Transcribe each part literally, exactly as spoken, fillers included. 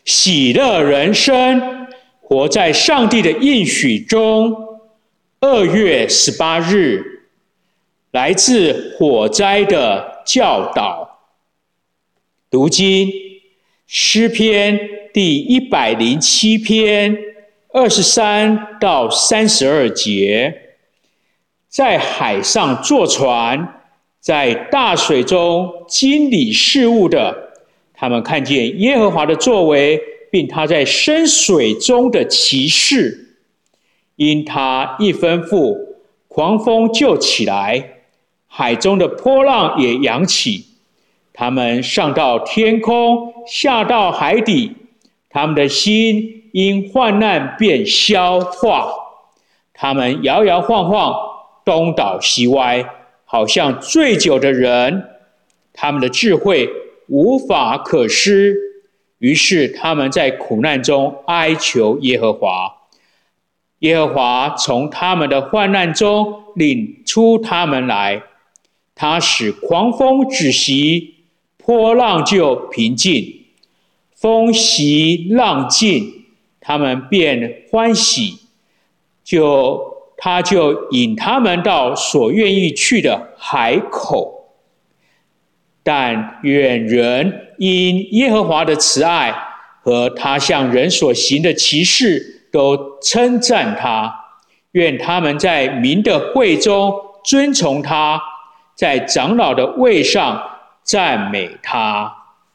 喜乐人生，活在上帝的应许中。二月十八日，来自火灾的教导。读经诗篇第一百零七篇二十三到三十二节。在海上坐船，在大水中经理事务的，他们看见耶和华的作为，并他在深水中的奇事。因他一吩咐，狂风就起来，海中的波浪也扬起。他们上到天空，下到海底，他们的心因患难便消化。他们摇摇晃晃，东倒西歪，好像醉酒的人。他们的智慧无法可施，于是他们在苦难中哀求耶和华。耶和华从他们的患难中领出他们来，他使狂风止息，波浪就平静。风息浪静，他们便欢喜，就他就引他们到所愿意去的海口。但愿人因耶和华的慈爱和他向人所行的奇事都称赞他，愿他们在民的会中尊崇他，在长老的位上赞美他。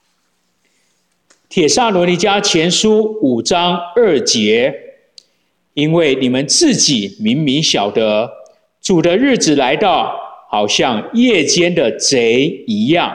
帖撒罗尼迦前书五章二节，因为你们自己明明晓得，主的日子来到，好像夜间的贼一样。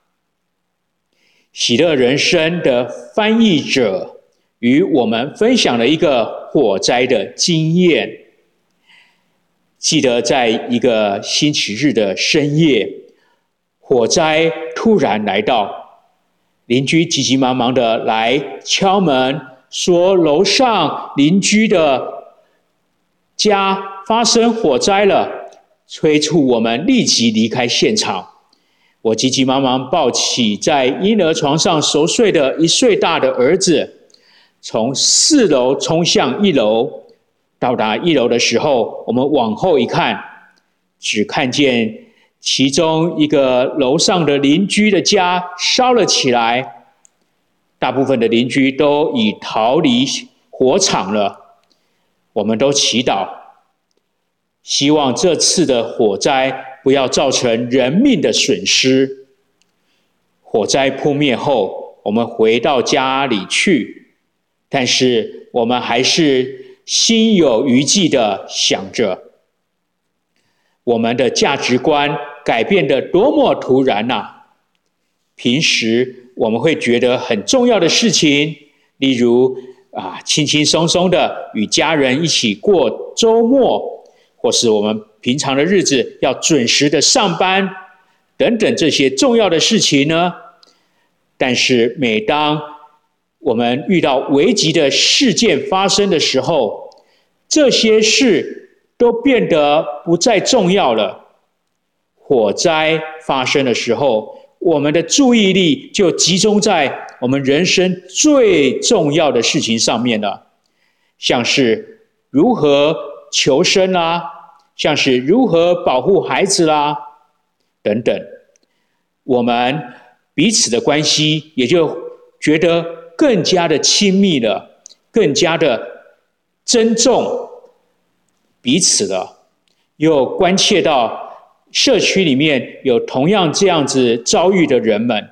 喜乐人生的翻译者与我们分享了一个火灾的经验。记得在一个星期日的深夜，火灾突然来到，邻居急急忙忙的来敲门，说楼上邻居的家发生火灾了，催促我们立即离开现场。我急急忙忙抱起在婴儿床上熟睡的一岁大的儿子，从四楼冲向一楼。到达一楼的时候，我们往后一看，只看见其中一个楼上的邻居的家烧了起来，大部分的邻居都已逃离火场了。我们都祈祷，希望这次的火灾不要造成人命的损失。火灾扑灭后，我们回到家里去，但是我们还是心有余悸地想着，我们的价值观改变得多么突然啊！平时我们会觉得很重要的事情，例如啊，轻轻松松的与家人一起过周末，或是我们平常的日子要准时的上班，等等这些重要的事情呢。但是每当我们遇到危急的事件发生的时候，这些事都变得不再重要了。火灾发生的时候，我们的注意力就集中在我们人生最重要的事情上面了，像是如何求生啦，像是如何保护孩子啦，等等。我们彼此的关系也就觉得更加的亲密了，更加的珍重彼此了，又关切到社区里面有同样这样子遭遇的人们。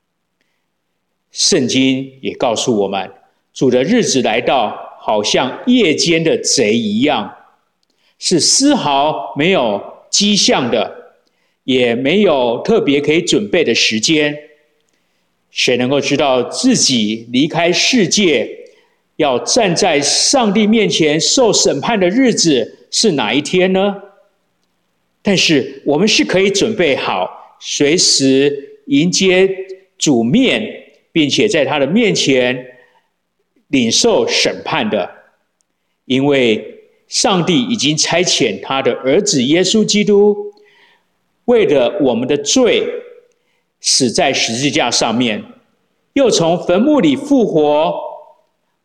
圣经也告诉我们，主的日子来到，好像夜间的贼一样，是丝毫没有迹象的，也没有特别可以准备的时间。谁能够知道自己离开世界，要站在上帝面前受审判的日子是哪一天呢？但是我们是可以准备好，随时迎接主面，并且在他的面前领受审判的，因为上帝已经差遣他的儿子耶稣基督，为了我们的罪死在十字架上面，又从坟墓里复活，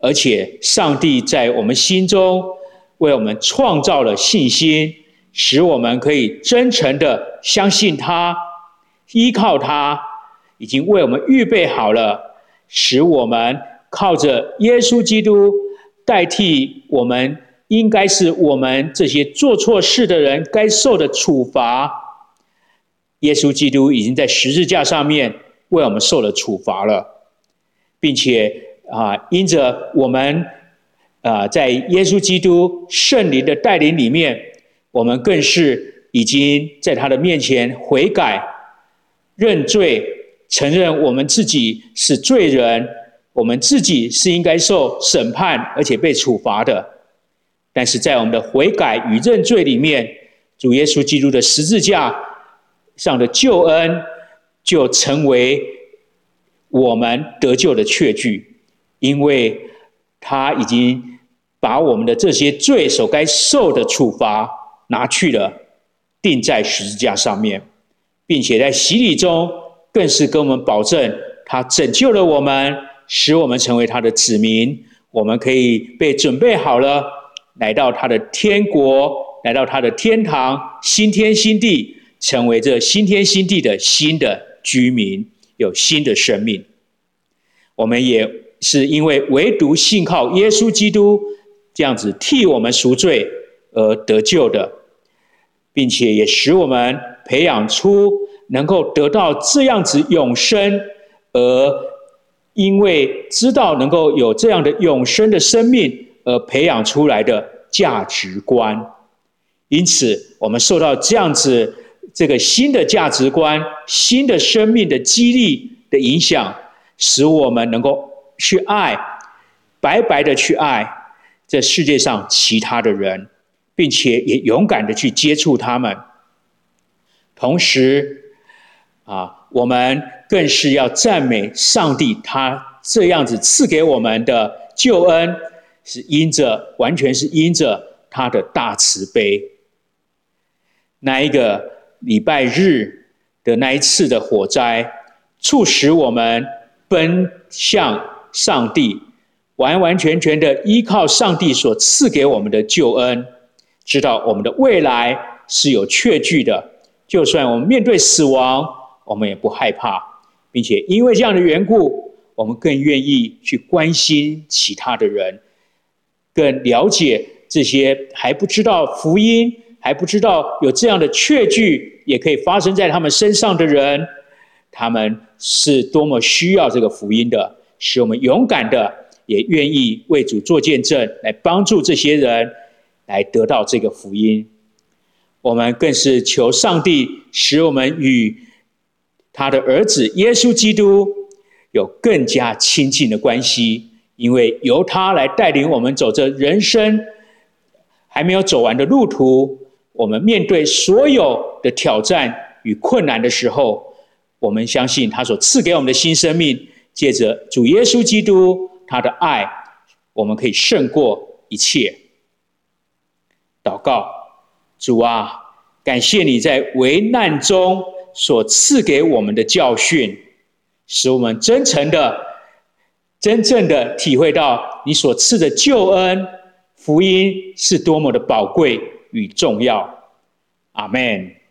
而且上帝在我们心中为我们创造了信心，使我们可以真诚的相信他，依靠他，已经为我们预备好了，使我们靠着耶稣基督代替我们，应该是我们这些做错事的人该受的处罚。耶稣基督已经在十字架上面为我们受了处罚了，并且啊，因着我们啊，在耶稣基督圣灵的带领里面，我们更是已经在他的面前悔改、认罪，承认我们自己是罪人，我们自己是应该受审判而且被处罚的。但是在我们的悔改与认罪里面，主耶稣基督的十字架上的救恩就成为我们得救的确据，因为他已经把我们的这些罪所该受的处罚拿去了，钉在十字架上面，并且在洗礼中更是跟我们保证，他拯救了我们，使我们成为他的子民，我们可以被准备好了，来到他的天国，来到他的天堂，新天新地，成为这新天新地的新的居民，有新的生命。我们也是因为唯独信靠耶稣基督这样子替我们赎罪而得救的，并且也使我们培养出能够得到这样子永生，而因为知道能够有这样的永生的生命而培养出来的价值观。因此我们受到这样子这个新的价值观、新的生命的激励的影响，使我们能够去爱，白白的去爱这世界上其他的人，并且也勇敢的去接触他们。同时啊，我们更是要赞美上帝，他这样子赐给我们的救恩，是因着完全是因着他的大慈悲。那一个礼拜日的那一次的火灾，促使我们奔向上帝，完完全全的依靠上帝所赐给我们的救恩，知道我们的未来是有确据的，就算我们面对死亡，我们也不害怕，并且因为这样的缘故，我们更愿意去关心其他的人，更了解这些还不知道福音，还不知道有这样的确据也可以发生在他们身上的人，他们是多么需要这个福音的，使我们勇敢的也愿意为主做见证，来帮助这些人来得到这个福音。我们更是求上帝使我们与他的儿子耶稣基督有更加亲近的关系，因为由他来带领我们走这人生还没有走完的路途，我们面对所有的挑战与困难的时候，我们相信他所赐给我们的新生命，借着主耶稣基督他的爱，我们可以胜过一切。祷告，主啊，感谢你在危难中所赐给我们的教训，使我们真诚的真正的体会到你所赐的救恩福音是多么的宝贵与重要。阿们。